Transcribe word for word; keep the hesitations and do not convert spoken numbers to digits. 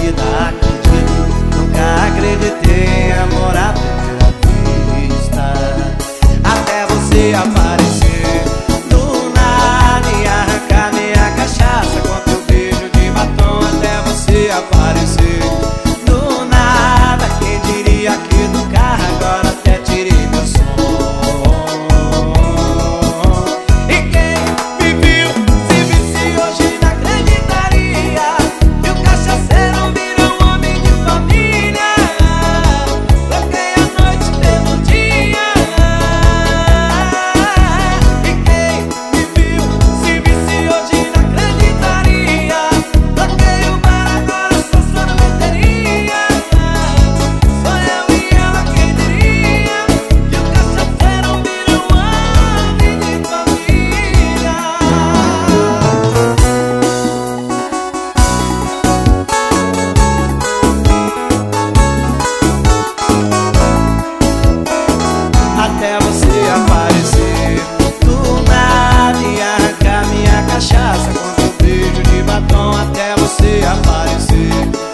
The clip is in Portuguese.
vida, acredito. Nunca acreditei em amor à primeira vista, até você aparecer do nada e arrancar minha cachaça com teu beijo de batom. Até você aparecer do nada, quem diria que do carro agora até tirei meu som. Até você aparecer do nada e arrancar minha cachaça com teu beijo de batom. Até você aparecer